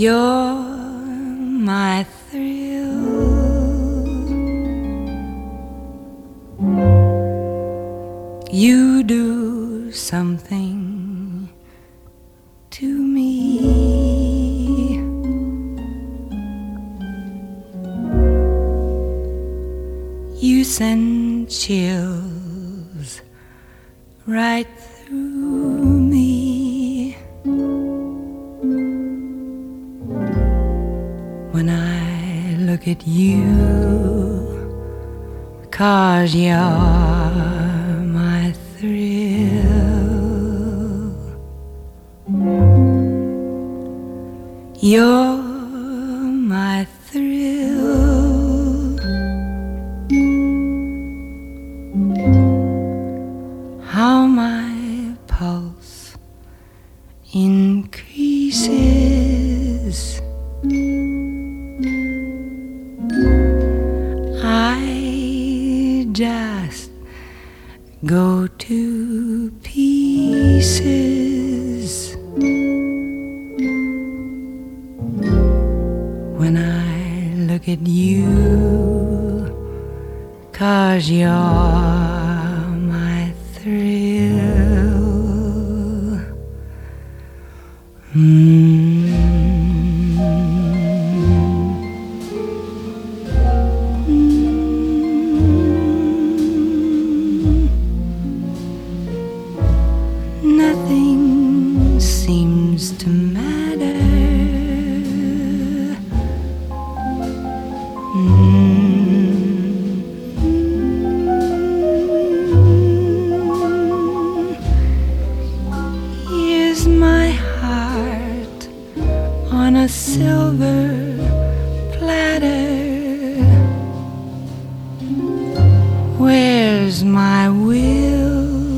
You're my thrill. You do something to me. You send chills right through me when I look at you, 'cause you're my thrill. You're my thrill. How my pulse increases. I just go to pieces when I look at you, 'cause you're my thrill. Nothing seems to matter. Here's my heart on a silver platter. Where's my will?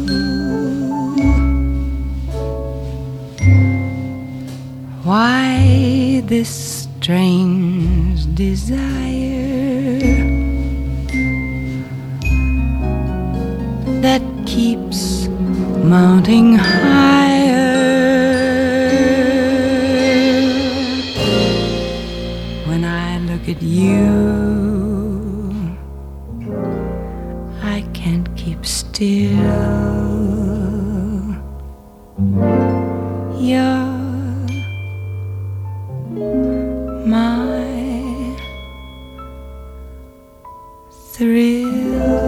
Why this strange desire that keeps mounting higher? When I look at you, I can't keep still. You're my thrill.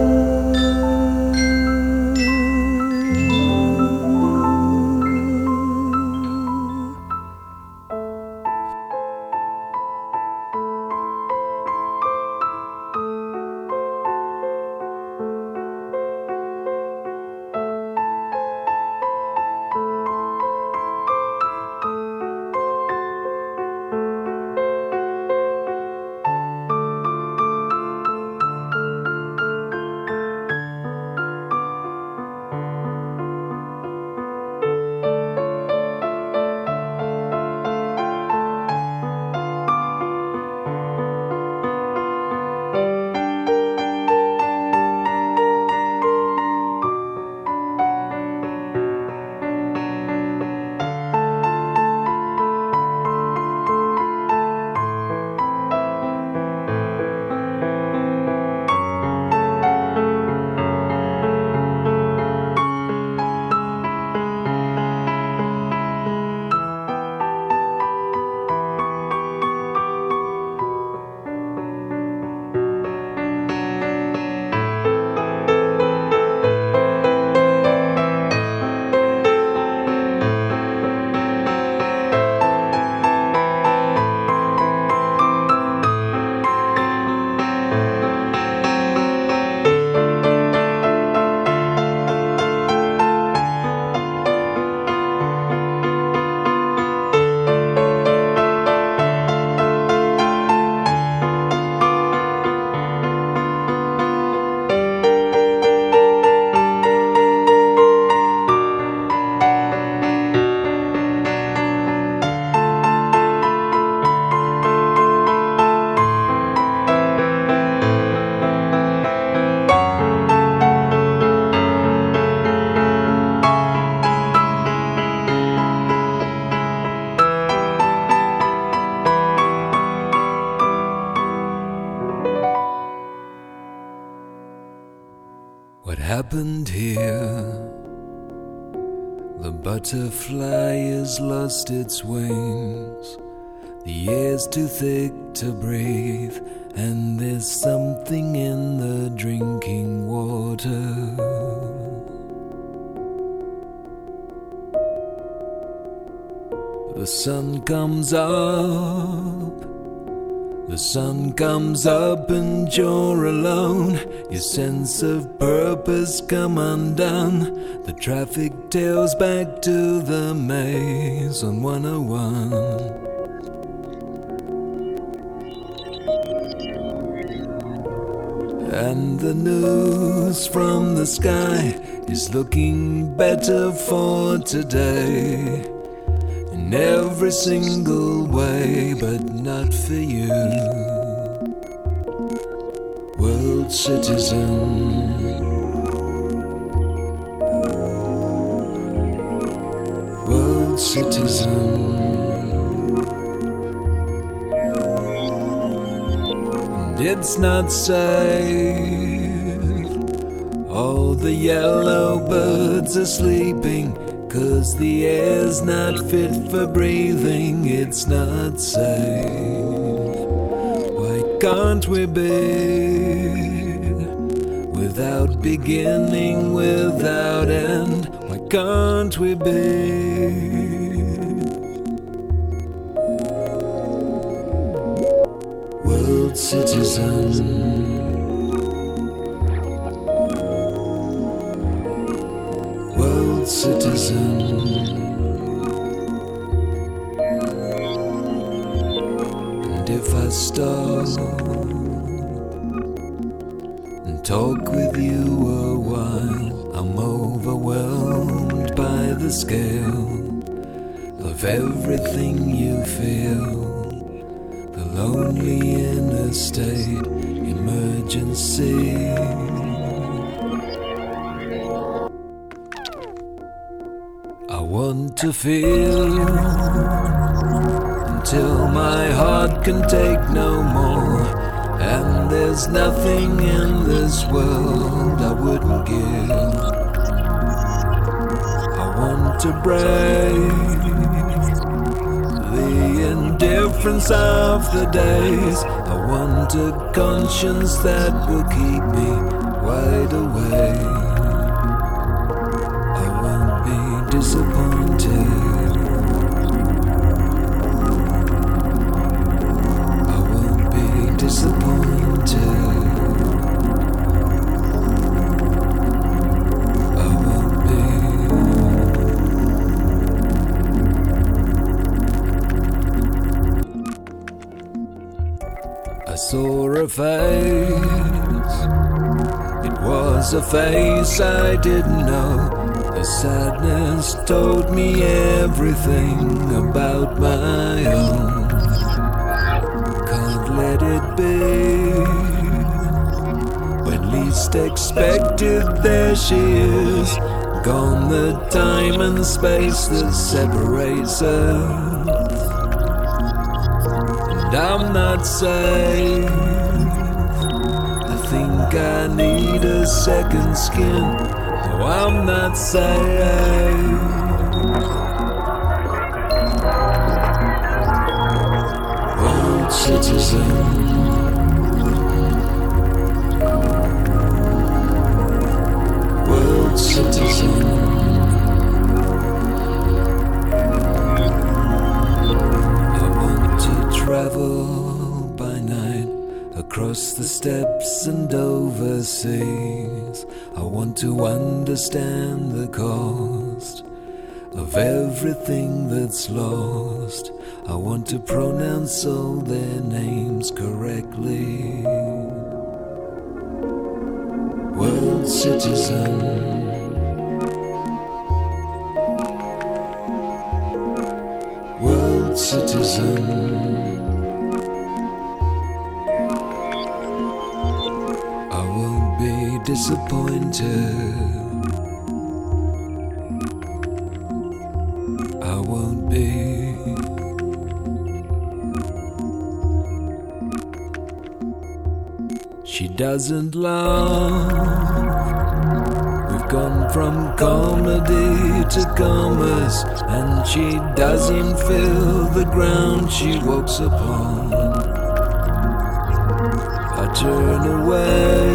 What happened here? The butterfly has lost its wings. The air's too thick to breathe, and there's something in the drinking water. The sun comes up, the sun comes up and you're alone. Your sense of purpose come undone. The traffic tails back to the maze on 101. And the news from the sky is looking better for today, in every single way, but not for you. World citizen, world citizen. And it's not safe, all the yellow birds are sleeping, 'cause the air's not fit for breathing. It's not safe. Why can't we be without beginning, without end? Why can't we be world citizen? World citizen. And if I stop and talk with you a while, I'm overwhelmed by the scale of everything you feel. The lonely interstate emergency. I want to feel until my heart can take no more, and there's nothing in this world I wouldn't give. I want to break the indifference of the days. I want a conscience that will keep me wide awake. I won't be disappointed. I won't be disappointed. I won't be. I saw a face. It was a face I didn't know. The sadness told me everything about my own. Can't let it be. When least expected, there she is. Gone the time and space that separates us. And I'm not safe. I think I need a second skin. No, I'm not safe. World citizen. World citizen. I want to travel by night across the steppes and overseas. I want to understand the cost of everything that's lost. I want to pronounce all their names correctly. World citizen. World citizen. I won't be disappointed. I won't be. She doesn't love We've gone from comedy to commerce, and she doesn't feel the ground she walks upon. I turn away,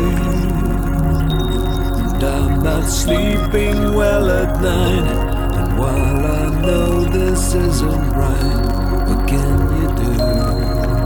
and I'm not sleeping well at night. And while I know this isn't right, what can you do?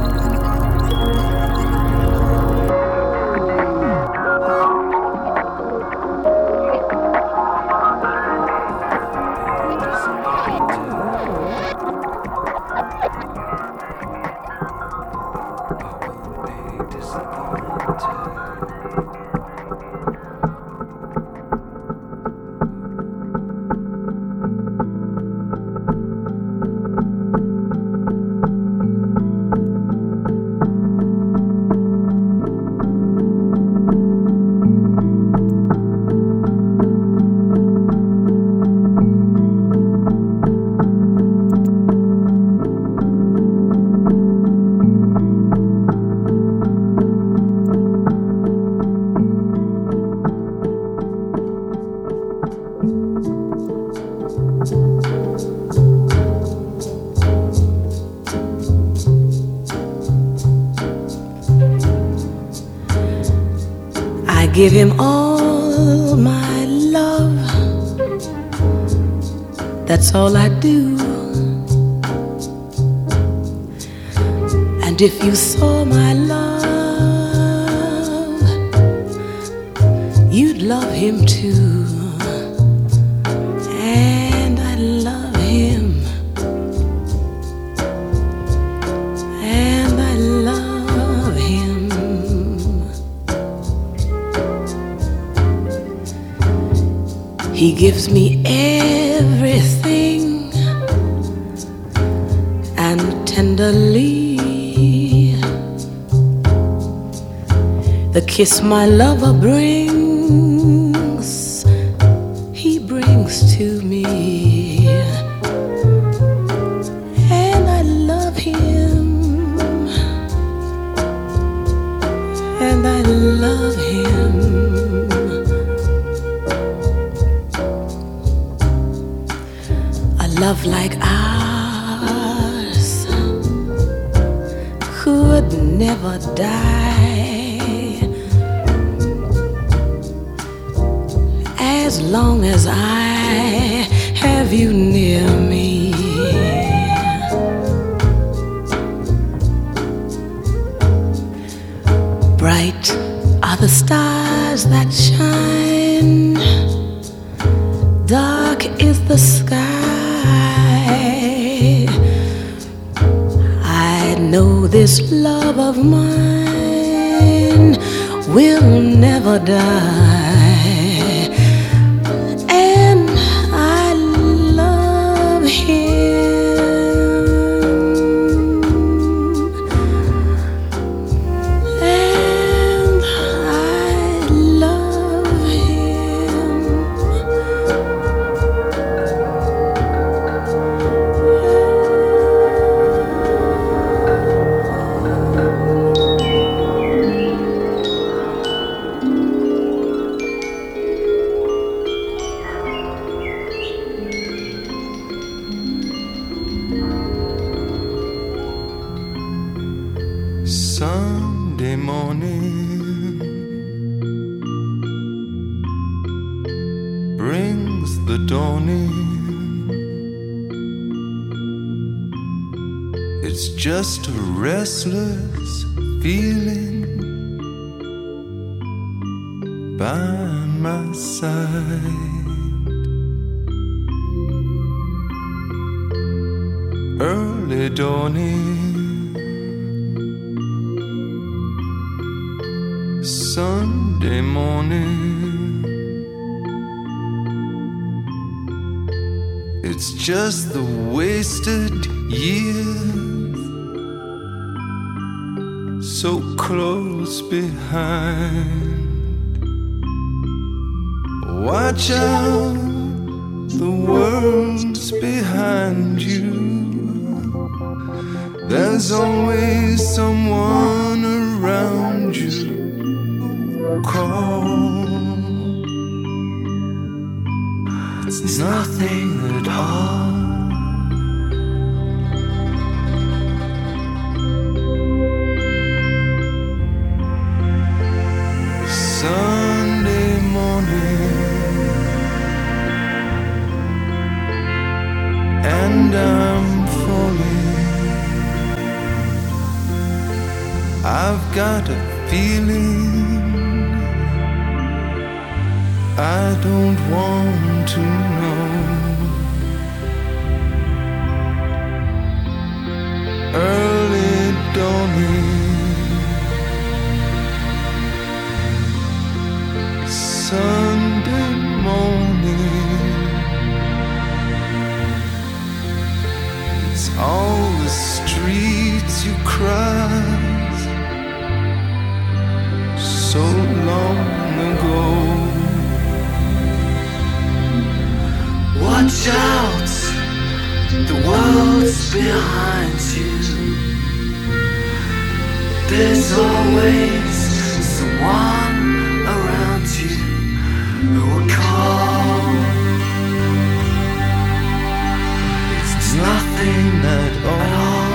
Give him all my love, that's all I do. And if you saw my love, you'd love him too. And I love him, and I love him. He gives me everything, and tenderly the kiss my lover brings, he brings to me. And I love him, and I love him. Love like ours could never die, as long as I have you near me. Bright are the stars that shine, dark is the sky. I know this love of mine will never die, and I love him, and I love him. Sunday morning brings the dawning. It's just a restless feeling by my side. Early dawning, Sunday morning. It's just the wasted years so close behind. Watch out, the world's behind you. There's always someone around you. Call It's nothing at all. Sunday morning, and I'm falling. I've got a feeling I don't want to know. Early dawning, Sunday morning. It's all the streets you crossed so long ago. Watch out, the world's behind you. There's always someone around you who will call. It's nothing at all.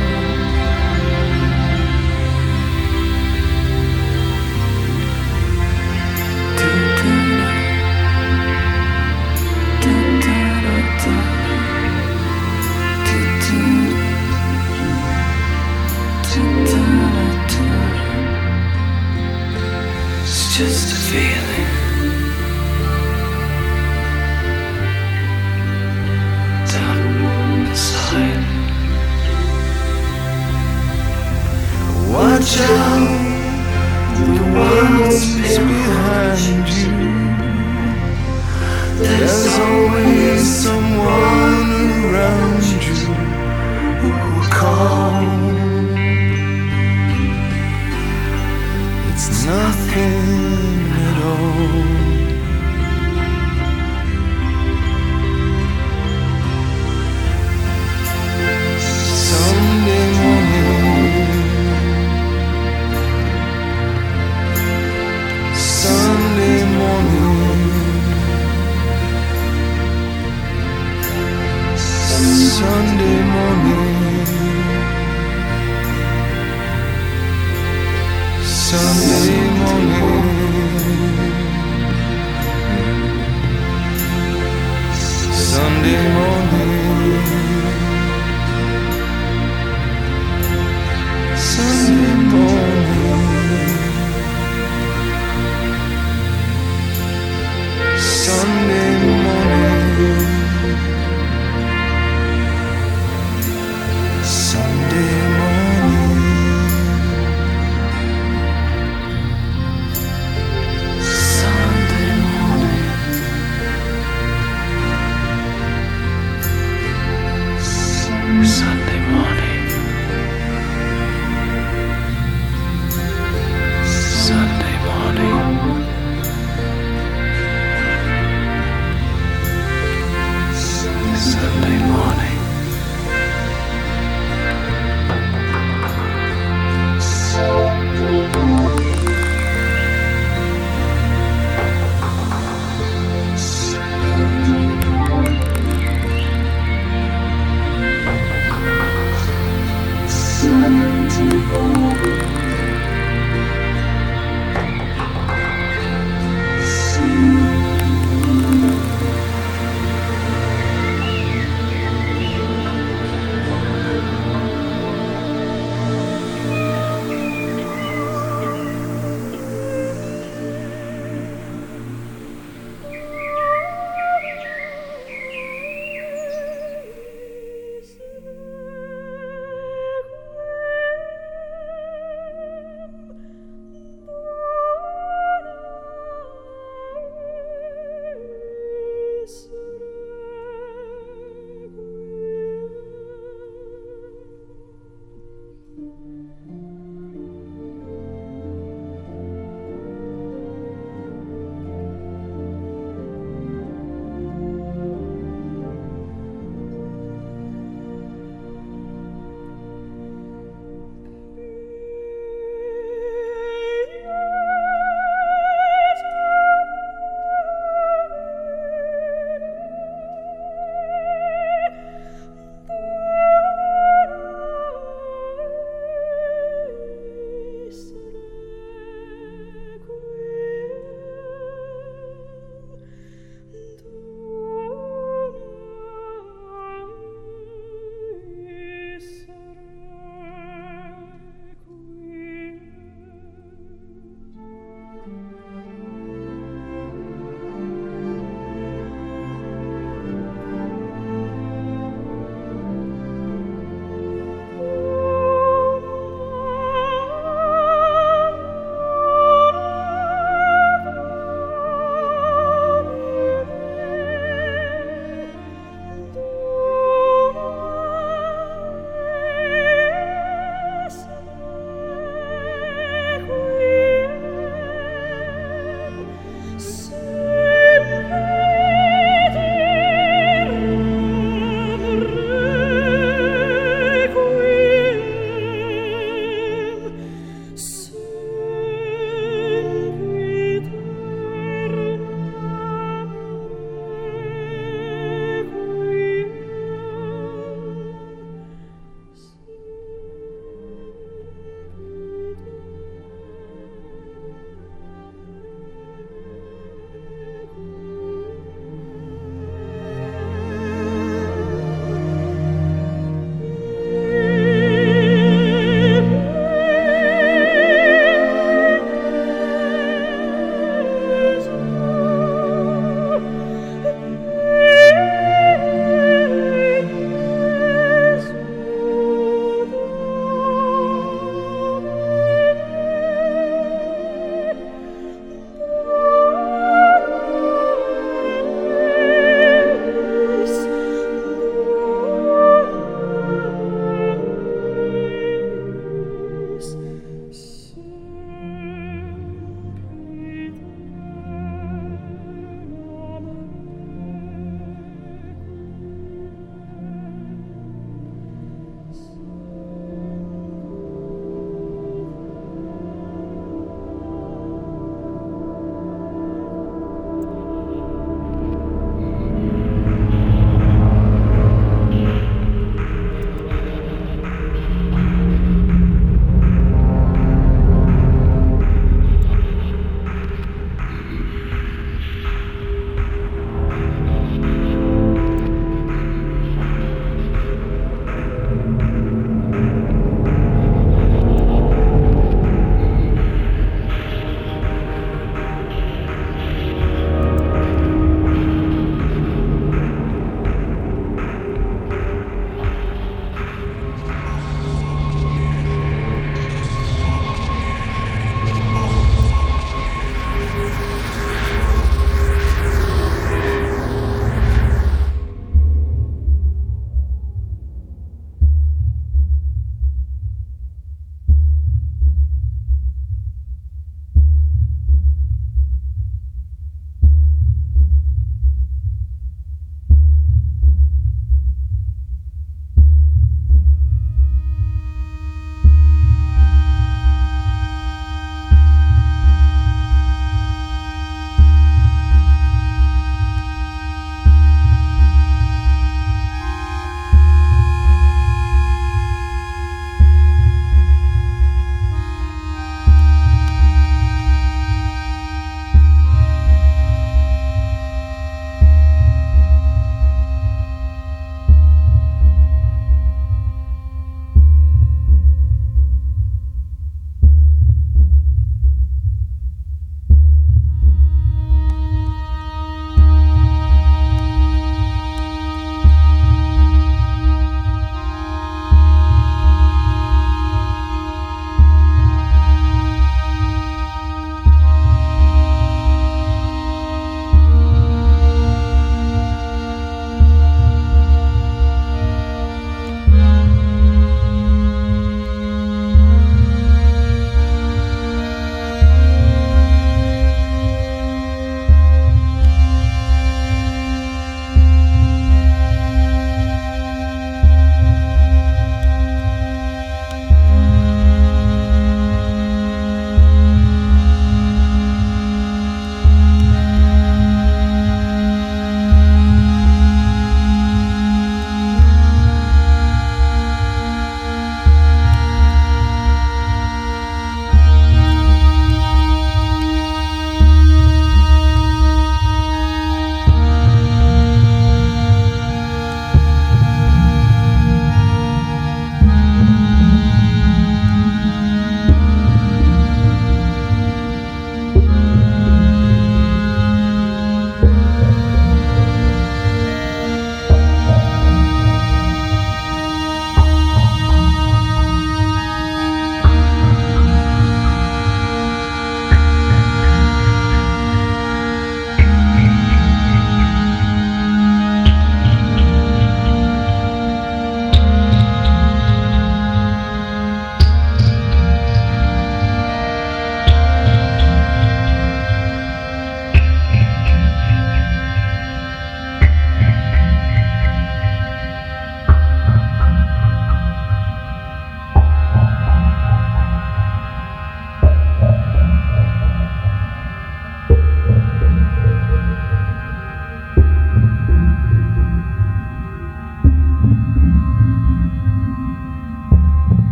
It's just a feeling down inside. Watch out, the world's behind you. There's always someone around you who will call. It's nothing at all. Sunday morning, Sunday morning, Sunday morning, Sunday morning, Sunday morning, Sunday morning, Sunday morning, Sunday morning. Sunday morning,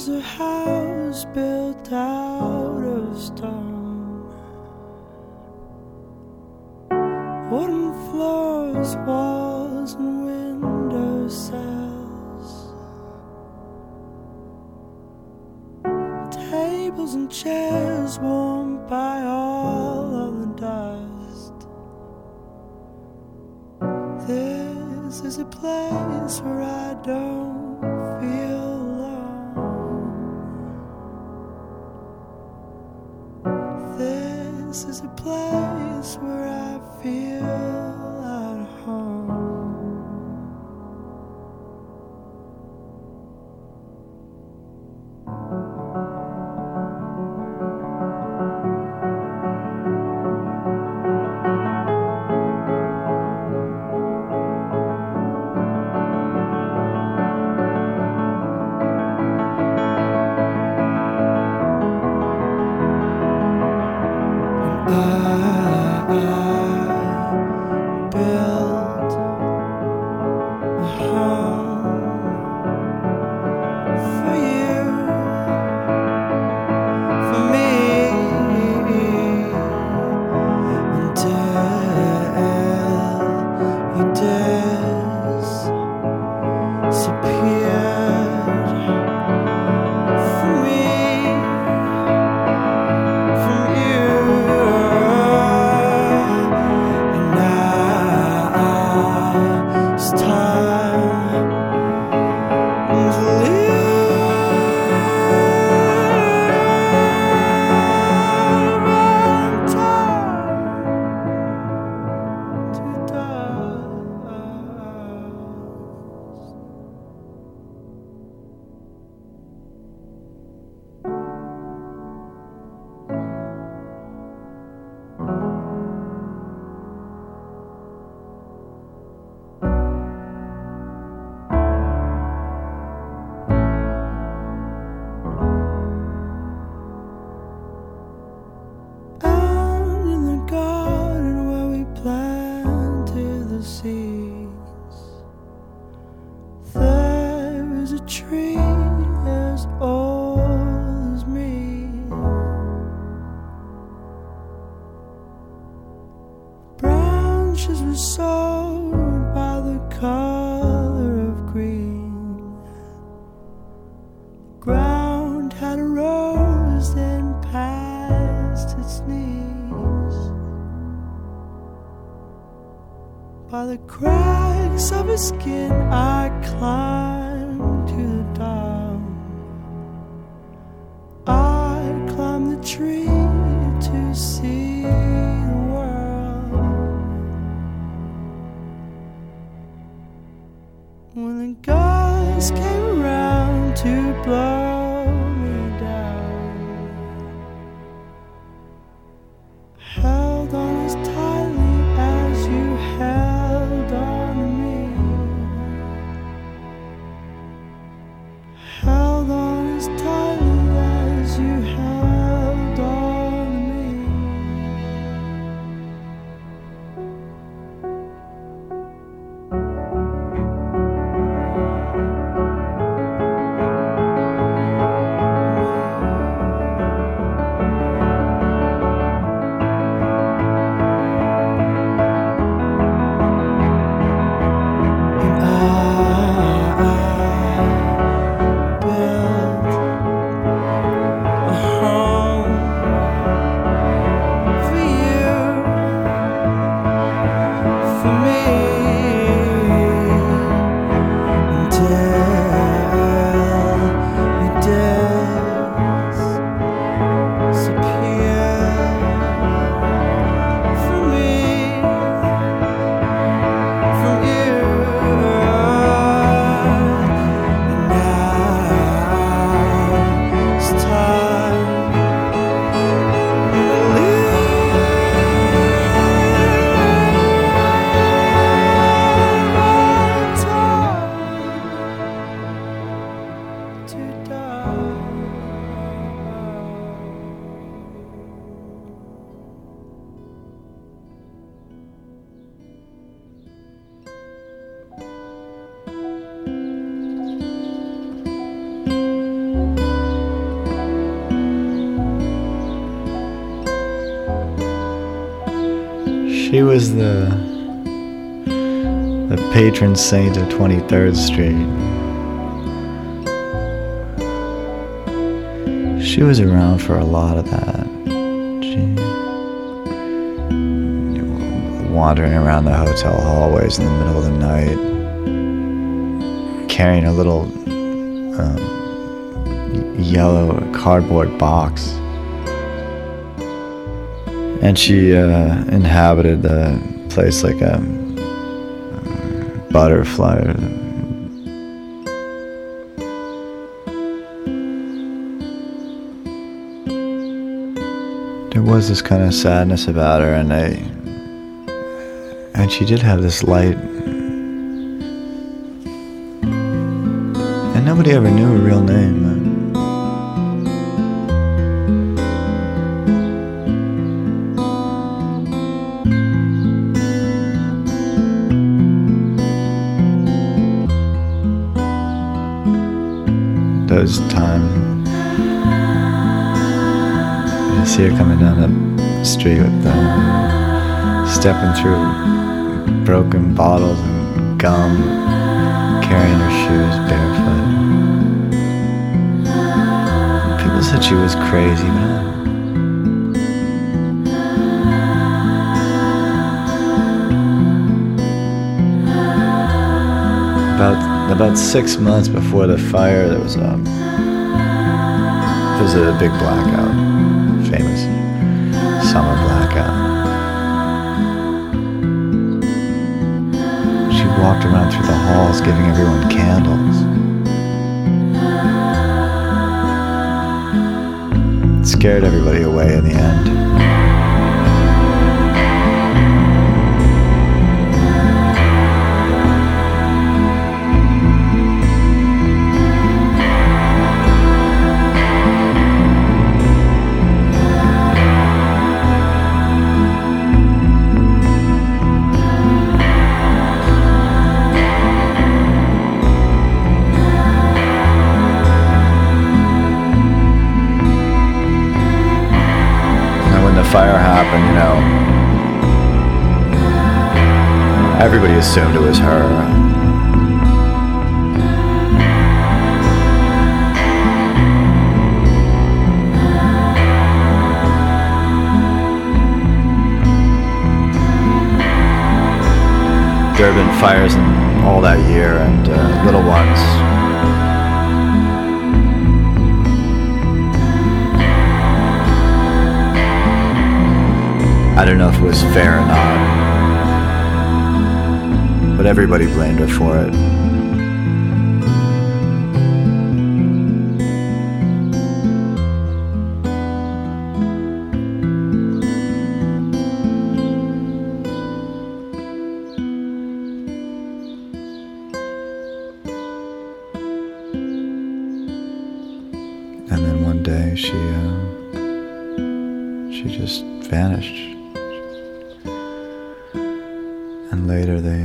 was a house built out of stone, wooden floors, walls, and window sills, tables and chairs warmed by all of the dust. This is a place where I don't feel alone. This is a place where I feel at home. Tree as old as me, branches were sown by the color of green. The ground had rose and past its knees. By the cracks of his skin I climbed to the top. I climbed the tree to see the world. When the gusts came around to blow me down, held on as tightly as you held on to me. Held on as tightly as you held on to me. She was the patron saint of 23rd Street. She was around for a lot of that. She wandering around the hotel hallways in the middle of the night, carrying a little yellow cardboard box. And she inhabited the place like a butterfly. There was this kind of sadness about her, and she did have this light, and nobody ever knew her real name. Those times you see her coming down the street with stepping through broken bottles and gum, carrying her shoes barefoot. People said she was crazy, but about 6 months before the fire, there was a big blackout, famous summer blackout. She walked around through the halls giving everyone candles. It scared everybody away in the end. Fire happened, everybody assumed it was her. There have been fires in all that year, and little ones. I don't know if it was fair or not, but everybody blamed her for it. And then one day she just vanished. And later they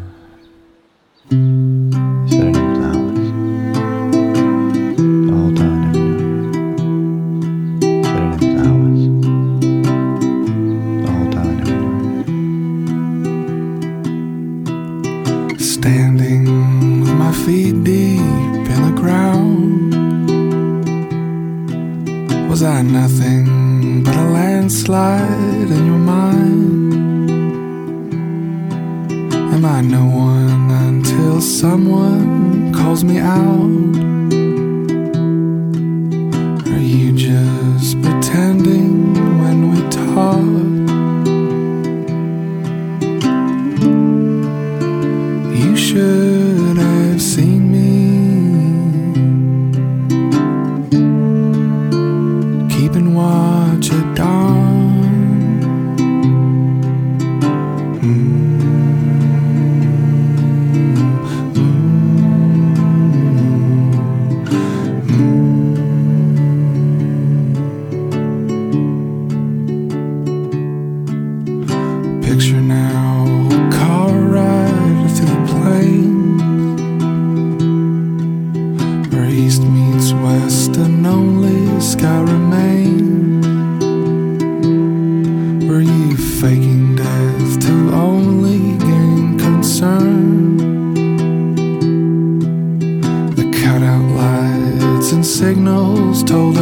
said her name was Alice. The whole time I never knew her. Said her name was Alice. The whole time I never knew her. Standing with my feet deep in the ground, was I nothing but a landslide in your mind? Am I no one until someone calls me out? Are you just pretending when we talk? You should have seen me keeping watch at dawn.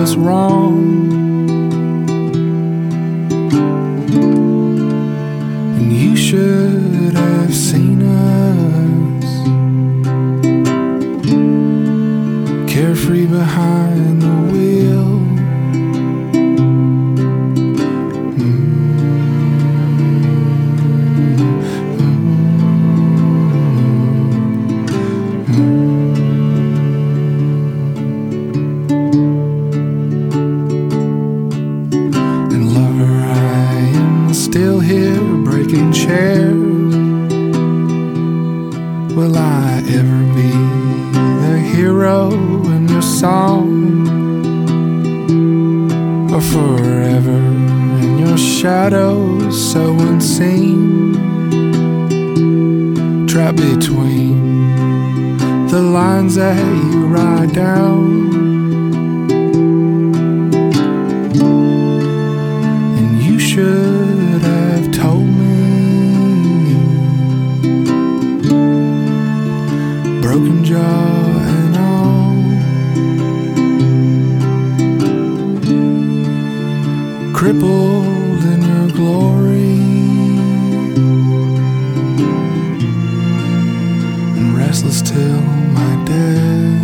us wrong. And you should have seen us carefree behind the wheel. Still here breaking chairs. Will I ever be the hero in your song, or forever in your shadows so unseen, trapped between the lines that you write down? And you should have told me, broken jaw and all, crippled in your glory, and restless till my death.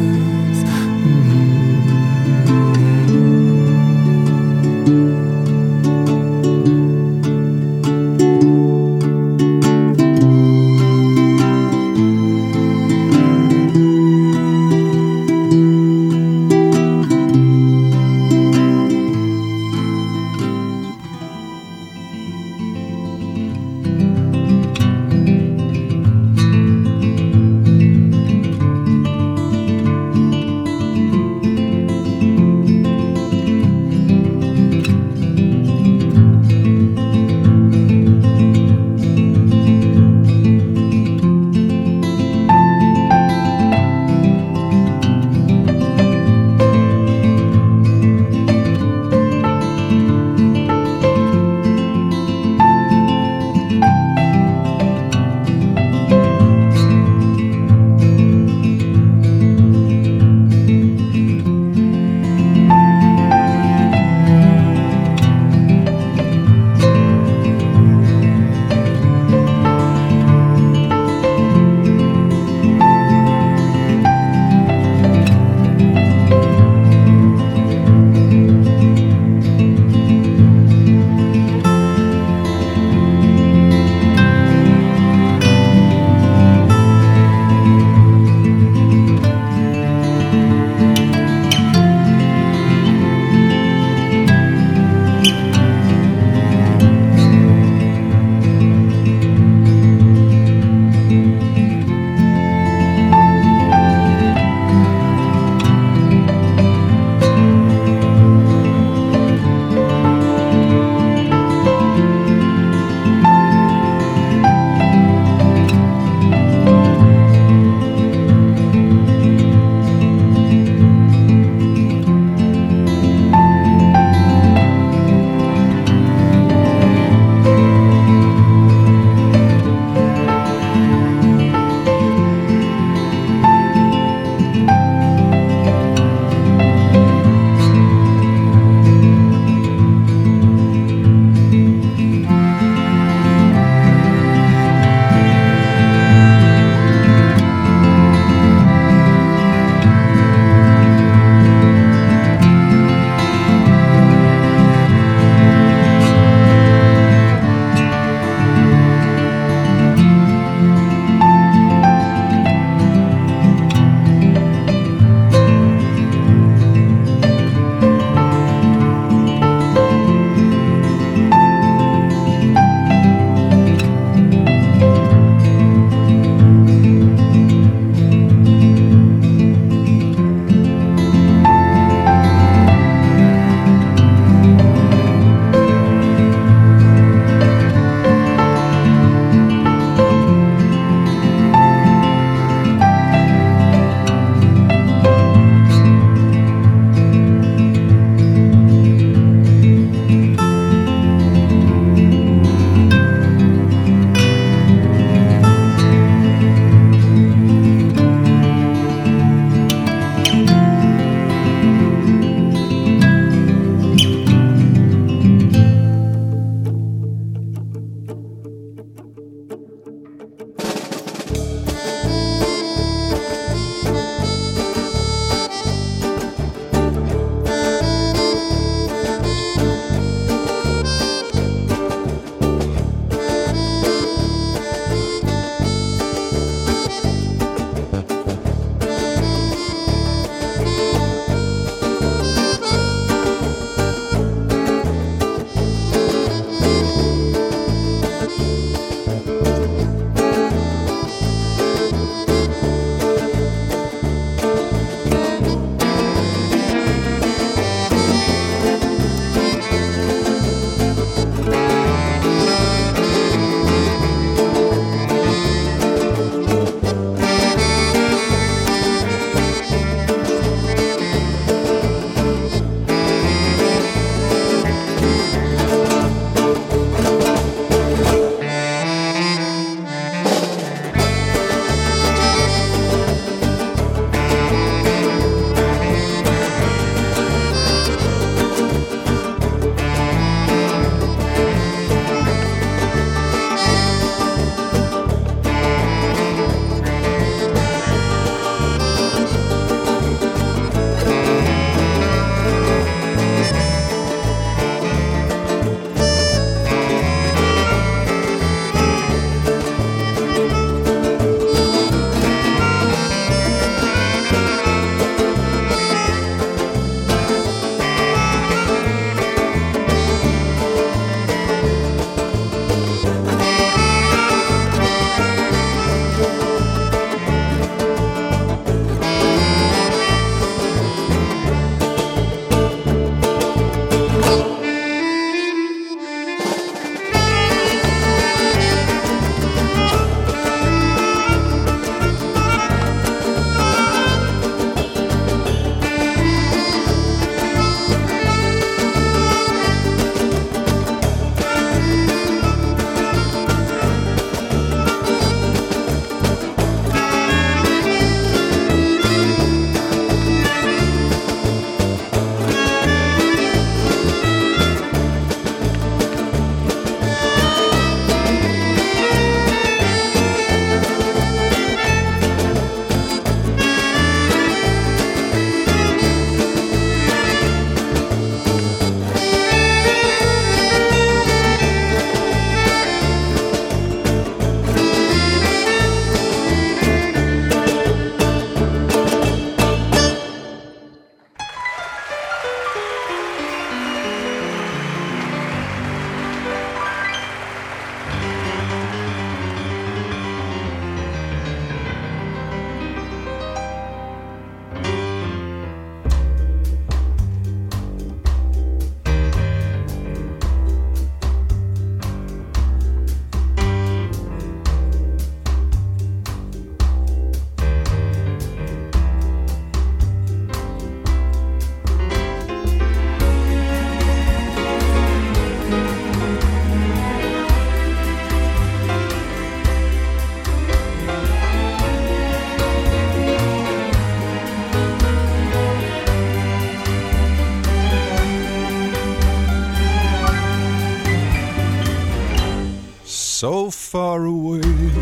so far away,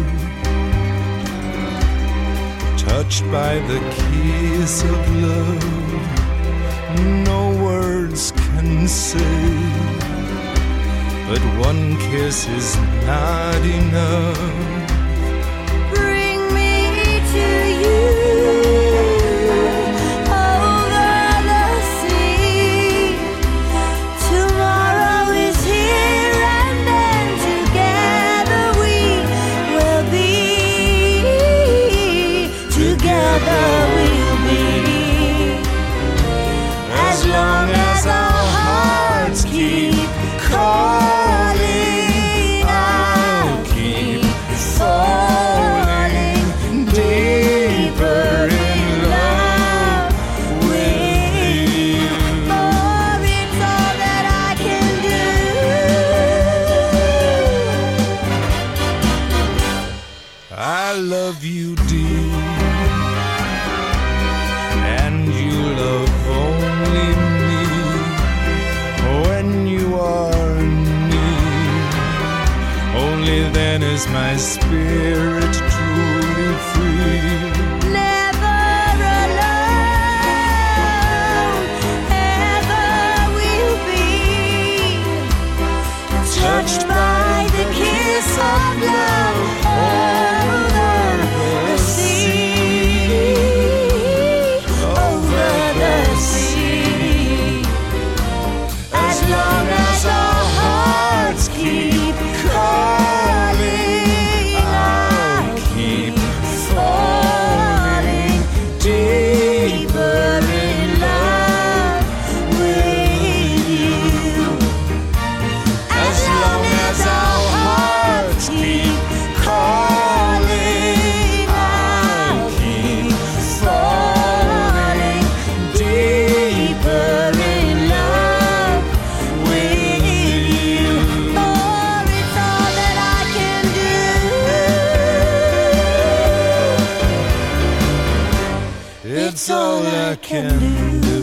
touched by the kiss of love, no words can say, but one kiss is not enough. Bring me to you over the sea. Tomorrow is here and then together we will be. Together we'll be. As long as our hearts keep calling, I'll keep falling deeper in love with you. For it's all that I can do. I love you dear, and you love only me. When you are near, only then is my spirit truly free. Never alone, ever will be. Touched by the kiss of love over the sea, over the sea. As long as our hearts keep calling, I'll keep falling deeper in love with you. As long as our hearts keep calling, I'll keep falling deeper in love with you. For it's all that I can do. It's all I can do.